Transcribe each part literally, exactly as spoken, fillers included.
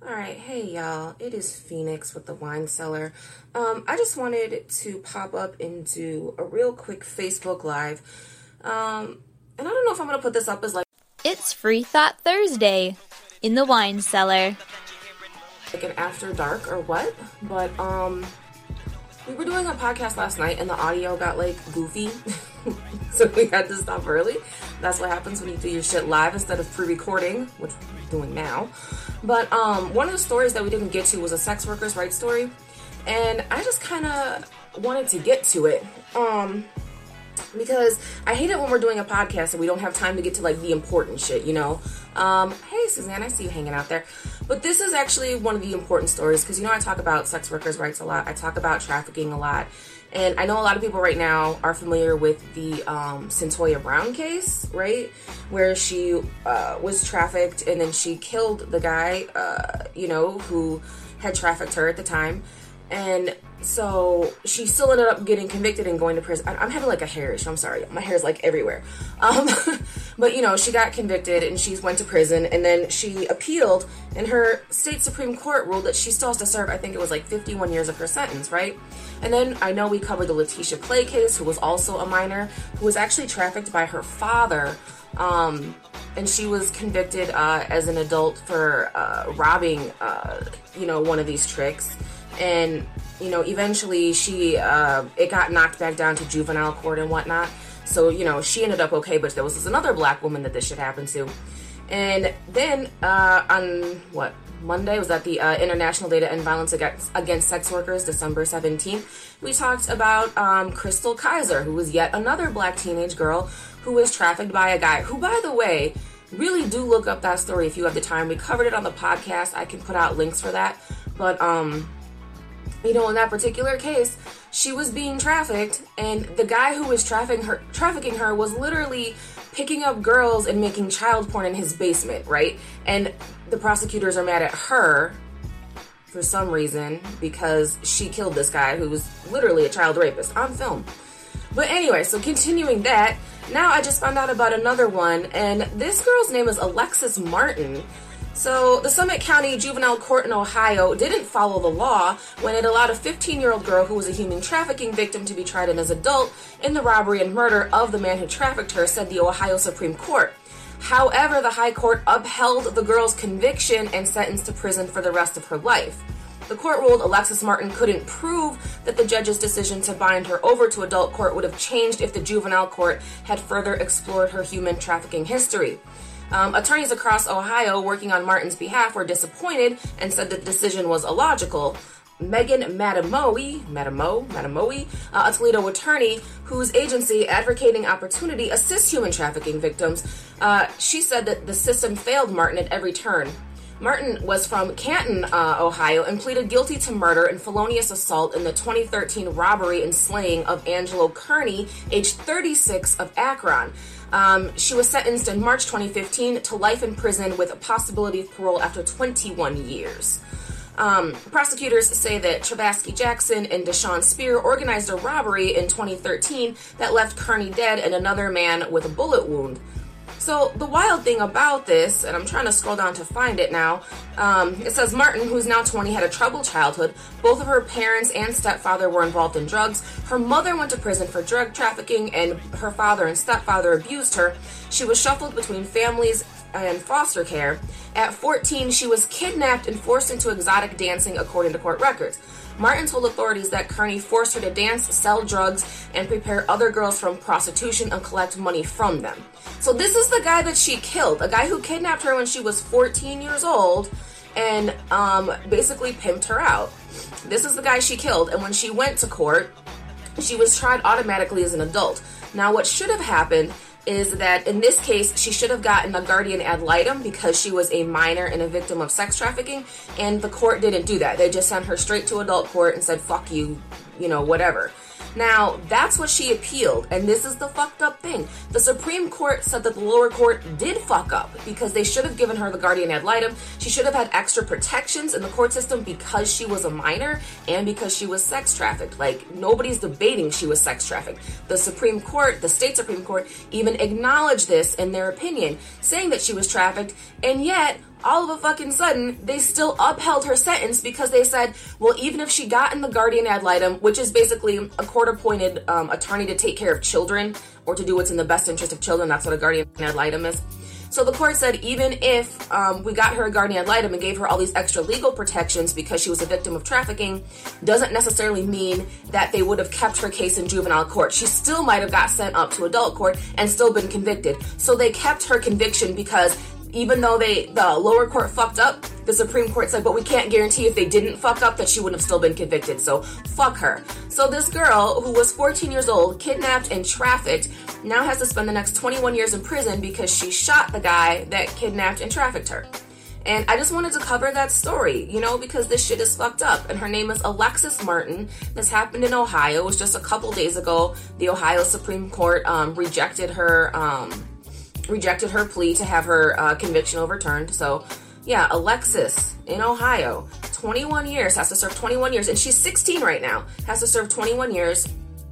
Alright, hey y'all, it is Phoenix with the Wine Cellar. Um, I just wanted to pop up and do a real quick Facebook Live. Um, and I don't know if I'm going to put this up as like... It's Free Thought Thursday in the Wine Cellar. Like an after dark or what, but um, we were doing a podcast last night and the audio got like goofy, so we had to stop early. That's what happens when you do your shit live instead of pre-recording, which we're doing now. But um, one of the stories that we didn't get to was a sex workers' rights story, and I just kind of wanted to get to it. Um, because I hate it when we're doing a podcast and we don't have time to get to like the important shit, you know? Um, hey Suzanne, I see you hanging out there. But this is actually one of the important stories because, you know, I talk about sex workers' rights a lot. I talk about trafficking a lot. And I know a lot of people right now are familiar with the um, Cyntoia Brown case, right? Where she uh, was trafficked and then she killed the guy, uh, you know, who had trafficked her at the time. And so she still ended up getting convicted and going to prison. I'm having like a hair issue. I'm sorry. My hair is like everywhere. Um, but, you know, she got convicted and she went to prison and then she appealed and her state Supreme Court ruled that she still has to serve, I think it was like fifty-one years of her sentence, right? And then I know we covered the Letitia Clay case, who was also a minor, who was actually trafficked by her father. Um, and she was convicted uh, as an adult for uh, robbing, uh, you know, one of these tricks. And, you know, eventually she, uh, it got knocked back down to juvenile court and whatnot. So, you know, she ended up okay, but there was this another black woman that this shit happened to. And then uh, on, what, Monday, was that the uh, International Day to End Violence Against, Against Sex Workers, December seventeenth, we talked about um, Crystal Kaiser, who was yet another black teenage girl who was trafficked by a guy who, by the way, really do look up that story if you have the time. We covered it on the podcast. I can put out links for that. But, um... you know, in that particular case, she was being trafficked, and the guy who was trafficking her, trafficking her was literally picking up girls and making child porn in his basement, right? And the prosecutors are mad at her for some reason because she killed this guy who was literally a child rapist on film. But anyway, so continuing that, now I just found out about another one, and this girl's name is Alexis Martin. So, the Summit County Juvenile Court in Ohio didn't follow the law when it allowed a fifteen-year-old girl who was a human trafficking victim to be tried as an adult in the robbery and murder of the man who trafficked her, said the Ohio Supreme Court. However, the High Court upheld the girl's conviction and sentenced to prison for the rest of her life. The court ruled Alexis Martin couldn't prove that the judge's decision to bind her over to adult court would have changed if the juvenile court had further explored her human trafficking history. Um, attorneys across Ohio working on Martin's behalf were disappointed and said that the decision was illogical. Megan Matamoe, Matamoe, Matamoe, uh, a Toledo attorney whose agency, Advocating Opportunity, assists human trafficking victims, uh, she said that the system failed Martin at every turn. Martin was from Canton, uh, Ohio, and pleaded guilty to murder and felonious assault in the twenty thirteen robbery and slaying of Angelo Kearney, age thirty-six, of Akron. Um, she was sentenced in March twenty fifteen to life in prison with a possibility of parole after twenty-one years. Um, prosecutors say that Travasky Jackson and Deshaun Spear organized a robbery in twenty thirteen that left Kearney dead and another man with a bullet wound. So the wild thing about this, and I'm trying to scroll down to find it now, um, it says Martin, who's now twenty, had a troubled childhood. Both of her parents and stepfather were involved in drugs. Her mother went to prison for drug trafficking, and her father and stepfather abused her. She was shuffled between families and foster care. At fourteen, she was kidnapped and forced into exotic dancing, according to court records. Martin told authorities that Kearney forced her to dance, sell drugs, and prepare other girls from prostitution and collect money from them. So this is the guy that she killed, a guy who kidnapped her when she was fourteen years old and um, basically pimped her out. This is the guy she killed, and when she went to court, she was tried automatically as an adult. Now, what should have happened is that in this case, she should have gotten a guardian ad litem because she was a minor and a victim of sex trafficking, and the court didn't do that. They just sent her straight to adult court and said, fuck you, you know, whatever. Now, that's what she appealed, and this is the fucked up thing. The Supreme Court said that the lower court did fuck up because they should have given her the guardian ad litem. She should have had extra protections in the court system because she was a minor and because she was sex trafficked. Like, nobody's debating she was sex trafficked. The Supreme Court, the state Supreme Court, even acknowledged this in their opinion, saying that she was trafficked, and yet all of a fucking sudden, they still upheld her sentence because they said, well, even if she got in the guardian ad litem, which is basically a court-appointed um, attorney to take care of children or to do what's in the best interest of children, that's what a guardian ad litem is. So the court said even if um, we got her a guardian ad litem and gave her all these extra legal protections because she was a victim of trafficking, doesn't necessarily mean that they would have kept her case in juvenile court. She still might have got sent up to adult court and still been convicted. So they kept her conviction because even though they the lower court fucked up, the Supreme Court said, but we can't guarantee if they didn't fuck up that she wouldn't have still been convicted. So fuck her. So this girl who was fourteen years old, kidnapped and trafficked, now has to spend the next twenty-one years in prison because she shot the guy that kidnapped and trafficked her. And I just wanted to cover that story, you know, because this shit is fucked up. And her name is Alexis Martin. This happened in Ohio. It was just a couple days ago. The Ohio Supreme Court um, rejected her um, rejected her plea to have her uh, conviction overturned. So, yeah, Alexis in Ohio, twenty-one years, has to serve twenty-one years. And she's sixteen right now, has to serve twenty-one years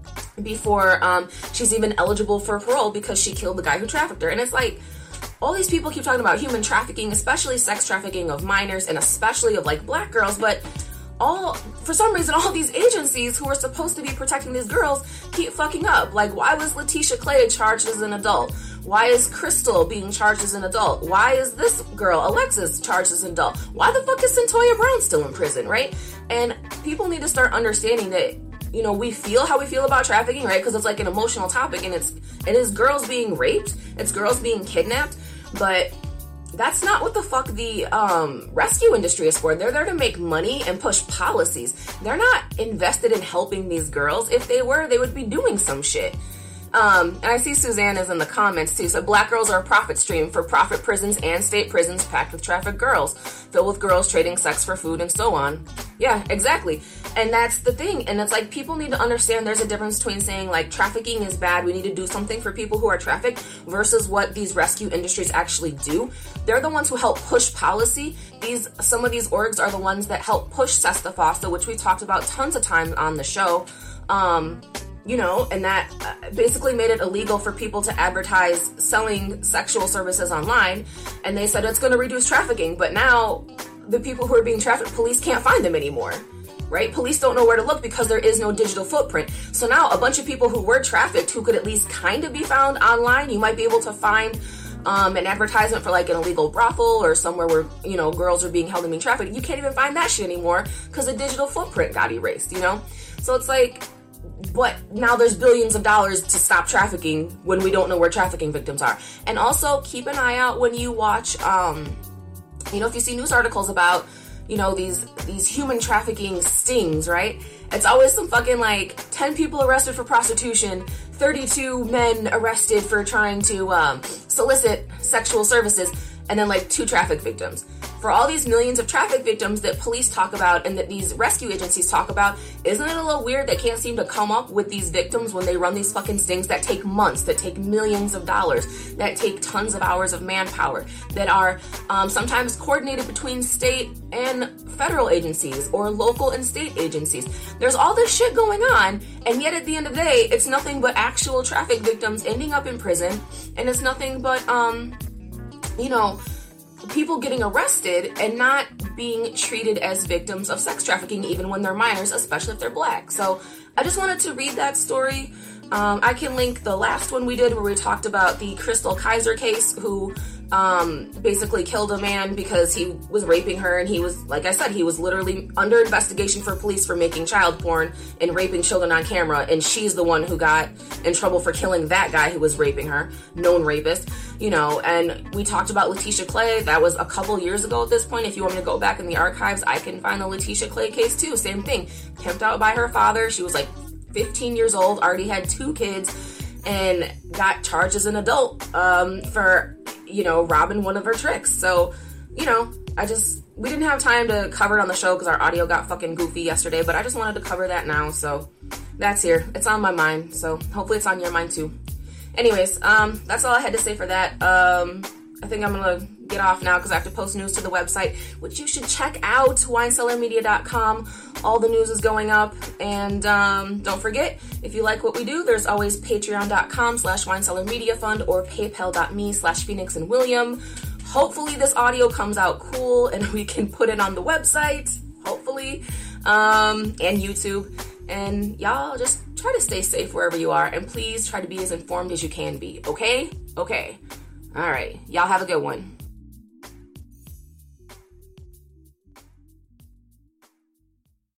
before um, she's even eligible for parole because she killed the guy who trafficked her. And it's like, all these people keep talking about human trafficking, especially sex trafficking of minors and especially of like black girls, but all, for some reason, all these agencies who are supposed to be protecting these girls keep fucking up. Like, why was Letitia Clay charged as an adult? Why is Crystal being charged as an adult? Why is this girl, Alexis, charged as an adult? Why the fuck is Centoya Brown still in prison, right? And people need to start understanding that, you know, we feel how we feel about trafficking, right? Because it's like an emotional topic, and it's it is girls being raped, it's girls being kidnapped, but that's not what the fuck the um, rescue industry is for. They're there to make money and push policies. They're not invested in helping these girls. If they were, they would be doing some shit. Um, and I see Suzanne is in the comments too. So black girls are a profit stream for profit prisons and state prisons packed with trafficked girls, filled with girls trading sex for food and so on. Yeah, exactly. And that's the thing. And it's like, people need to understand there's a difference between saying like trafficking is bad, we need to do something for people who are trafficked, versus what these rescue industries actually do. They're the ones who help push policy. These, some of these orgs are the ones that help push SESTA FOSTA, which we talked about tons of times on the show. Um, You know, and that uh, basically made it illegal for people to advertise selling sexual services online. And they said it's going to reduce trafficking. But now the people who are being trafficked, police can't find them anymore, right? Police don't know where to look because there is no digital footprint. So now a bunch of people who were trafficked, who could at least kind of be found online, you might be able to find um, an advertisement for like an illegal brothel or somewhere where, you know, girls are being held and being trafficked. You can't even find that shit anymore because the digital footprint got erased, you know? So it's like, but now there's billions of dollars to stop trafficking when we don't know where trafficking victims are. And also keep an eye out when you watch, um, you know, if you see news articles about, you know, these, these human trafficking stings, right? It's always some fucking like ten people arrested for prostitution, thirty-two men arrested for trying to um, solicit sexual services, and then like two traffic victims. For all these millions of traffic victims that police talk about and that these rescue agencies talk about, isn't it a little weird they can't seem to come up with these victims when they run these fucking stings that take months, that take millions of dollars, that take tons of hours of manpower, that are um, sometimes coordinated between state and federal agencies or local and state agencies. There's all this shit going on, and yet at the end of the day, it's nothing but actual traffic victims ending up in prison, and it's nothing but, um, you know, people getting arrested and not being treated as victims of sex trafficking even when they're minors, especially if they're black. So I just wanted to read that story. Um, I can link the last one we did where we talked about the Crystal Kaiser case, who um, basically killed a man because he was raping her, and he was, like I said, he was literally under investigation for police for making child porn and raping children on camera, and she's the one who got in trouble for killing that guy who was raping her, known rapist, you know. And we talked about Letitia Clay. That was a couple years ago at this point. If you want me to go back in the archives, I can find the Letitia Clay case too. Same thing, pimped out by her father. She was like fifteen years old, already had two kids, and got charged as an adult um, for, you know, robbing one of her tricks. So, you know, I just, we didn't have time to cover it on the show because our audio got fucking goofy yesterday, but I just wanted to cover that now. So that's here. It's on my mind. So hopefully it's on your mind too. Anyways, um, that's all I had to say for that. Um, I think I'm going to get off now because I have to post news to the website, which you should check out, wine cellar media dot com. All the news is going up. And um, don't forget, if you like what we do, there's always patreon dot com slash wine cellar media fund or paypal dot me slash Phoenix and William. hopefully this audio comes out cool and we can put it on the website, hopefully, um, and YouTube. And y'all just try to stay safe wherever you are, and please try to be as informed as you can be, okay? Okay. All right. Y'all have a good one.